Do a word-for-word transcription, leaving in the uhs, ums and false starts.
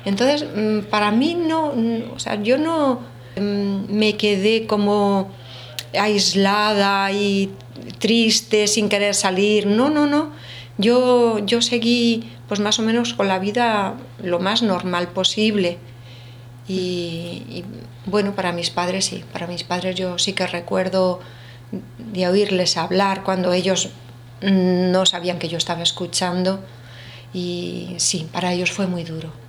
Entonces, para mí no, o sea, yo no me quedé como aislada y triste, sin querer salir. No, no, no. Yo, yo seguí pues más o menos con la vida lo más normal posible. Y, y bueno, para mis padres sí, para mis padres yo sí que recuerdo de oírles hablar cuando ellos no sabían que yo estaba escuchando, y sí, para ellos fue muy duro.